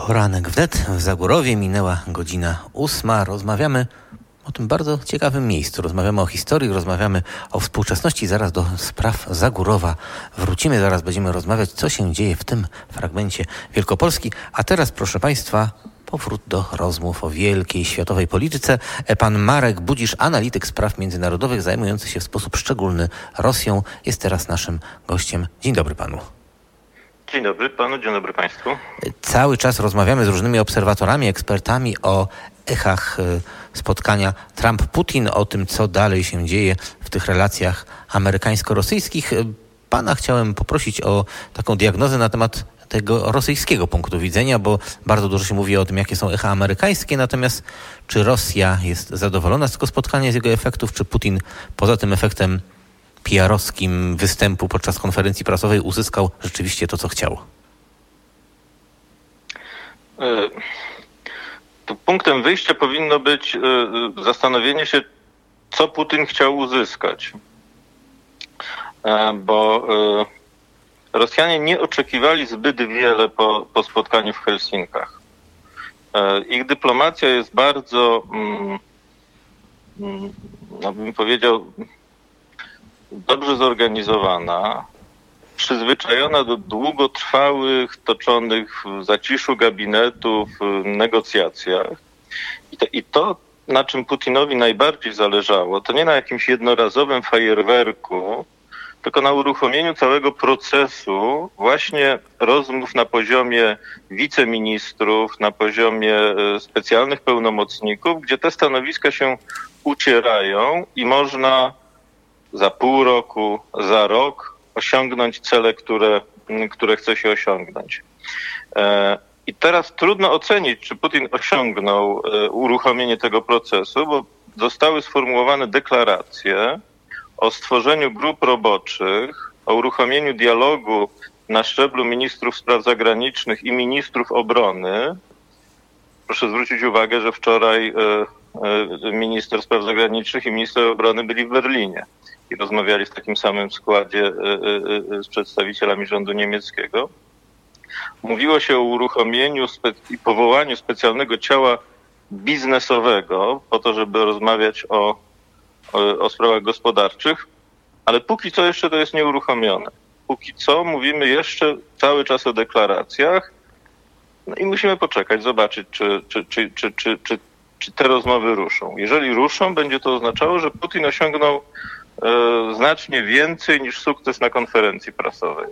Poranek wnet w Zagórowie, minęła godzina 8. Rozmawiamy o tym bardzo ciekawym miejscu. Rozmawiamy o historii, rozmawiamy o współczesności. Zaraz do spraw Zagórowa wrócimy. Zaraz będziemy rozmawiać, co się dzieje w tym fragmencie Wielkopolski. A teraz, proszę Państwa, powrót do rozmów o wielkiej światowej polityce. Pan Marek Budzisz, analityk spraw międzynarodowych, zajmujący się w sposób szczególny Rosją, jest teraz naszym gościem. Dzień dobry panu. Dzień dobry panu, dzień dobry państwu. Cały czas rozmawiamy z różnymi obserwatorami, ekspertami o echach spotkania Trump-Putin, o tym, co dalej się dzieje w tych relacjach amerykańsko-rosyjskich. Pana chciałem poprosić o taką diagnozę na temat tego rosyjskiego punktu widzenia, bo bardzo dużo się mówi o tym, jakie są echa amerykańskie, natomiast czy Rosja jest zadowolona z tego spotkania, z jego efektów, czy Putin poza tym efektem PR-owskim występu podczas konferencji prasowej uzyskał rzeczywiście to, co chciał? Tu punktem wyjścia powinno być zastanowienie się, co Putin chciał uzyskać. Bo Rosjanie nie oczekiwali zbyt wiele po spotkaniu w Helsinkach. Ich dyplomacja jest bardzo, bym powiedział, dobrze zorganizowana, przyzwyczajona do długotrwałych, toczonych w zaciszu gabinetów, negocjacjach. I to, na czym Putinowi najbardziej zależało, to nie na jakimś jednorazowym fajerwerku, tylko na uruchomieniu całego procesu właśnie rozmów na poziomie wiceministrów, na poziomie specjalnych pełnomocników, gdzie te stanowiska się ucierają i można za pół roku, za rok osiągnąć cele, które chce się osiągnąć. I teraz trudno ocenić, czy Putin osiągnął uruchomienie tego procesu, bo zostały sformułowane deklaracje o stworzeniu grup roboczych, o uruchomieniu dialogu na szczeblu ministrów spraw zagranicznych i ministrów obrony. Proszę zwrócić uwagę, że wczoraj minister spraw zagranicznych i minister obrony byli w Berlinie i rozmawiali w takim samym składzie z przedstawicielami rządu niemieckiego. Mówiło się o uruchomieniu i powołaniu specjalnego ciała biznesowego po to, żeby rozmawiać o sprawach gospodarczych, ale póki co jeszcze to jest nieuruchomione. Póki co mówimy jeszcze cały czas o deklaracjach, no i musimy poczekać, zobaczyć, czy te rozmowy ruszą. Jeżeli ruszą, będzie to oznaczało, że Putin osiągnął znacznie więcej niż sukces na konferencji prasowej.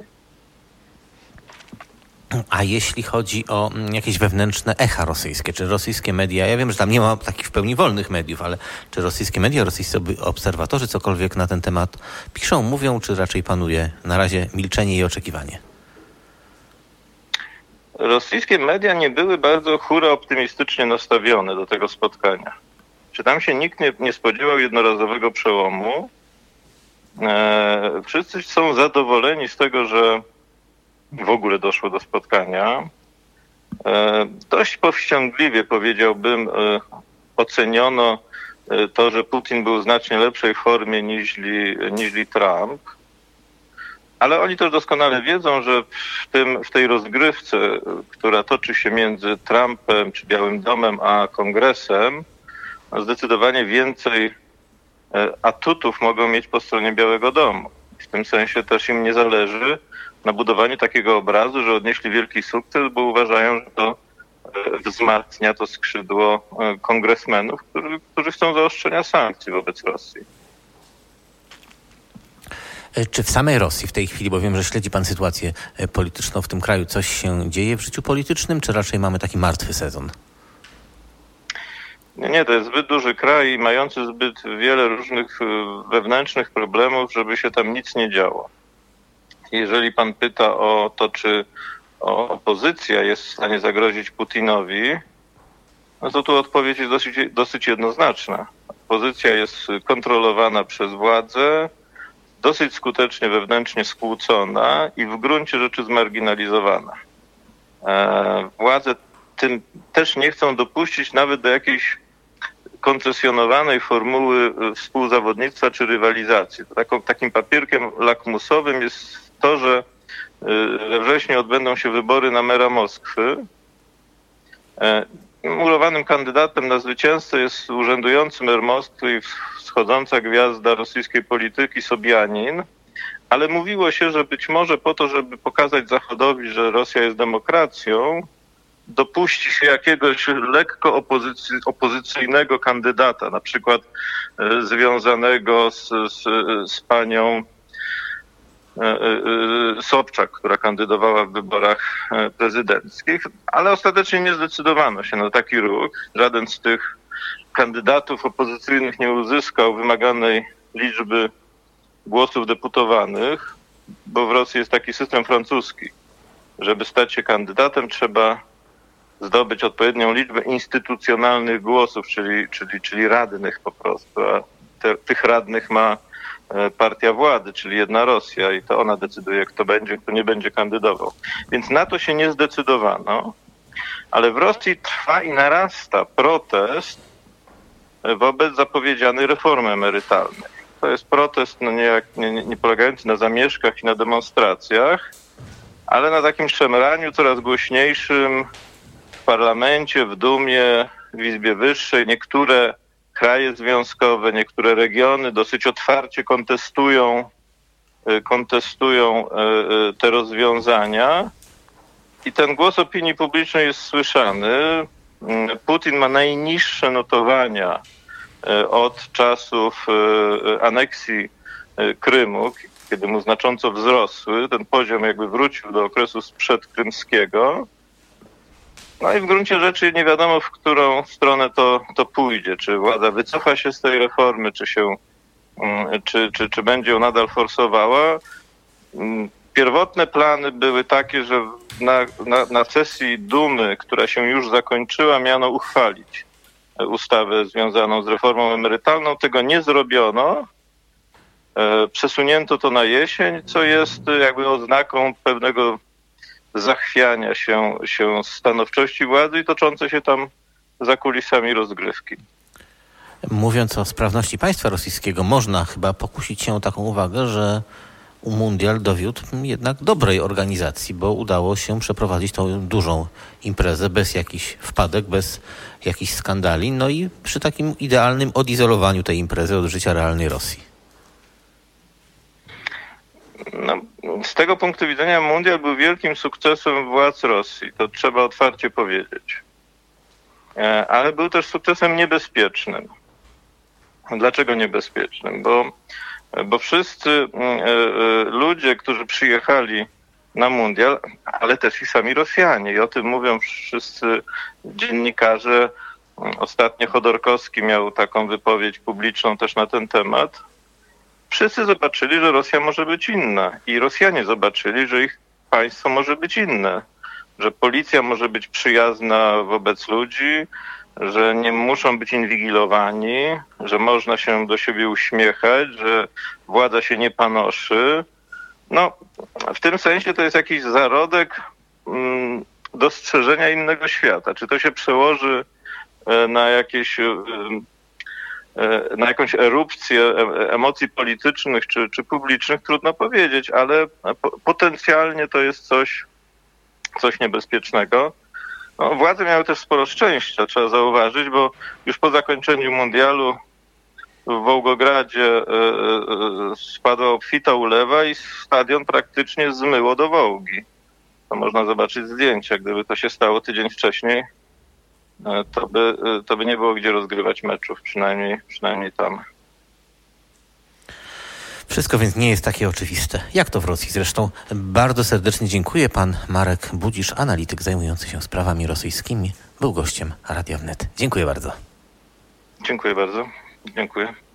A jeśli chodzi o jakieś wewnętrzne echa rosyjskie, czy rosyjskie media, ja wiem, że tam nie ma takich w pełni wolnych mediów, ale czy rosyjskie media, rosyjscy obserwatorzy cokolwiek na ten temat piszą, mówią, czy raczej panuje na razie milczenie i oczekiwanie? Rosyjskie media nie były bardzo hura optymistycznie nastawione do tego spotkania. Czy tam się nikt nie spodziewał jednorazowego przełomu? Wszyscy są zadowoleni z tego, że w ogóle doszło do spotkania. Dość powściągliwie, powiedziałbym, oceniono to, że Putin był w znacznie lepszej formie niźli Trump. Ale oni też doskonale wiedzą, że w tej rozgrywce, która toczy się między Trumpem czy Białym Domem a Kongresem, zdecydowanie więcej atutów mogą mieć po stronie Białego Domu. W tym sensie też im nie zależy na budowaniu takiego obrazu, że odnieśli wielki sukces, bo uważają, że to wzmacnia to skrzydło kongresmenów, którzy chcą zaostrzenia sankcji wobec Rosji. Czy w samej Rosji w tej chwili, bo wiem, że śledzi pan sytuację polityczną w tym kraju, coś się dzieje w życiu politycznym, czy raczej mamy taki martwy sezon? Nie, to jest zbyt duży kraj i mający zbyt wiele różnych wewnętrznych problemów, żeby się tam nic nie działo. Jeżeli pan pyta o to, czy opozycja jest w stanie zagrozić Putinowi, no to tu odpowiedź jest dosyć jednoznaczna. Opozycja jest kontrolowana przez władzę, dosyć skutecznie wewnętrznie skłócona i w gruncie rzeczy zmarginalizowana. Władze tym też nie chcą dopuścić nawet do jakiejś koncesjonowanej formuły współzawodnictwa czy rywalizacji. Takim papierkiem lakmusowym jest to, że we wrześniu odbędą się wybory na mera Moskwy Murowanym kandydatem na zwycięzcę jest urzędujący mer Moskwy i wschodząca gwiazda rosyjskiej polityki Sobianin, ale mówiło się, że być może po to, żeby pokazać Zachodowi, że Rosja jest demokracją, dopuści się jakiegoś lekko opozycyjnego kandydata, na przykład związanego z panią Sobczak, która kandydowała w wyborach prezydenckich, ale ostatecznie nie zdecydowano się na taki ruch. Żaden z tych kandydatów opozycyjnych nie uzyskał wymaganej liczby głosów deputowanych, bo w Rosji jest taki system francuski. Żeby stać się kandydatem, trzeba zdobyć odpowiednią liczbę instytucjonalnych głosów, czyli radnych po prostu. A tych radnych ma partia władzy, czyli Jedna Rosja, i to ona decyduje, kto nie będzie kandydował. Więc na to się nie zdecydowano, ale w Rosji trwa i narasta protest wobec zapowiedzianej reformy emerytalnej. To jest protest nie polegający na zamieszkach i na demonstracjach, ale na takim szemraniu coraz głośniejszym w parlamencie, w Dumie, w Izbie Wyższej. Niektóre kraje związkowe, niektóre regiony dosyć otwarcie kontestują te rozwiązania i ten głos opinii publicznej jest słyszany. Putin ma najniższe notowania od czasów aneksji Krymu, kiedy mu znacząco wzrosły. Ten poziom jakby wrócił do okresu sprzedkrymskiego. No i w gruncie rzeczy nie wiadomo, w którą stronę to pójdzie. Czy władza wycofa się z tej reformy, czy będzie ją nadal forsowała. Pierwotne plany były takie, że na sesji Dumy, która się już zakończyła, miano uchwalić ustawę związaną z reformą emerytalną. Tego nie zrobiono. Przesunięto to na jesień, co jest jakby oznaką pewnego zachwiania się stanowczości władzy i toczące się tam za kulisami rozgrywki. Mówiąc o sprawności państwa rosyjskiego, można chyba pokusić się o taką uwagę, że Mundial dowiódł jednak dobrej organizacji, bo udało się przeprowadzić tą dużą imprezę bez jakichś wpadek, bez jakichś skandali, no i przy takim idealnym odizolowaniu tej imprezy od życia realnej Rosji. No, z tego punktu widzenia Mundial był wielkim sukcesem władz Rosji, to trzeba otwarcie powiedzieć. Ale był też sukcesem niebezpiecznym. Dlaczego niebezpiecznym? Bo wszyscy ludzie, którzy przyjechali na Mundial, ale też i sami Rosjanie, i o tym mówią wszyscy dziennikarze. Ostatnio Chodorkowski miał taką wypowiedź publiczną też na ten temat. Wszyscy zobaczyli, że Rosja może być inna i Rosjanie zobaczyli, że ich państwo może być inne, że policja może być przyjazna wobec ludzi, że nie muszą być inwigilowani, że można się do siebie uśmiechać, że władza się nie panoszy. No, w tym sensie to jest jakiś zarodek dostrzeżenia innego świata. Czy to się przełoży na jakąś erupcję emocji politycznych czy publicznych, trudno powiedzieć, ale potencjalnie to jest coś niebezpiecznego. No, władze miały też sporo szczęścia, trzeba zauważyć, bo już po zakończeniu mundialu w Wołgogradzie spadła obfita ulewa i stadion praktycznie zmyło do Wołgi. To można zobaczyć zdjęcia. Gdyby to się stało tydzień wcześniej, to by nie było gdzie rozgrywać meczów, przynajmniej tam. Wszystko więc nie jest takie oczywiste, jak to w Rosji. Zresztą bardzo serdecznie dziękuję. Pan Marek Budzisz, analityk zajmujący się sprawami rosyjskimi, był gościem Radia Wnet. Dziękuję bardzo. Dziękuję bardzo. Dziękuję.